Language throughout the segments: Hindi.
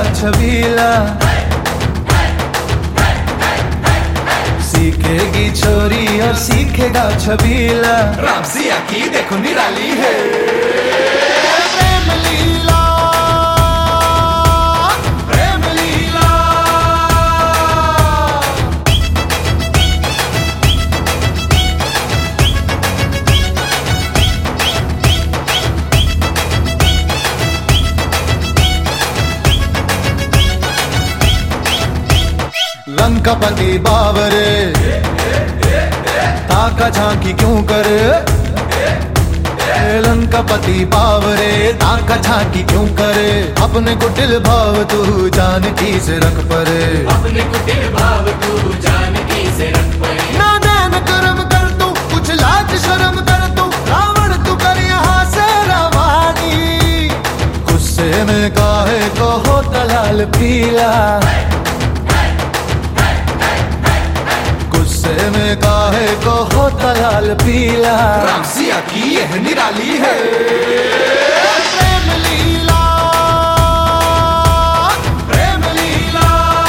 छबीला, सीखेगी छोरी और सीखेगा छबीला। रामसिया की देखो निराली है प्रेम लीला, प्रेम लीला। लंकापति बावरे ताका झांकी क्यों करे, लंकापति बावरे ताका झांकी क्यों करे। अपने को दिल भाव तू जानकी से रख परे, अपने को दिल भाव तू जानकी से रख परे। ना देन कर्म कर तू, कुछ लाज शर्म कर तू, रावण तू कर यहाँ से रवानी। गुस्से में काहे को होता लाल पीला, गुस्से में काहे को होता लाल पीला। रामसिया की यह निराली है प्रेम लीला, प्रेम लीला।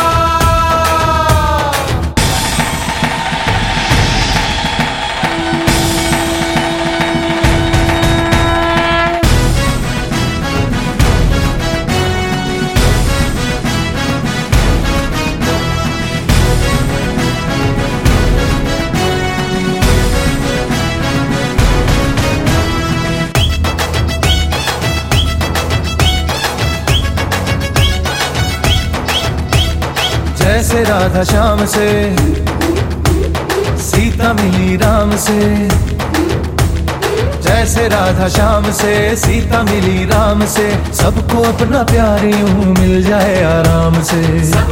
जैसे राधा श्याम से सीता मिली राम से, जैसे राधा श्याम से सीता मिली राम से। सबको अपना प्यार यूं मिल जाए आराम से।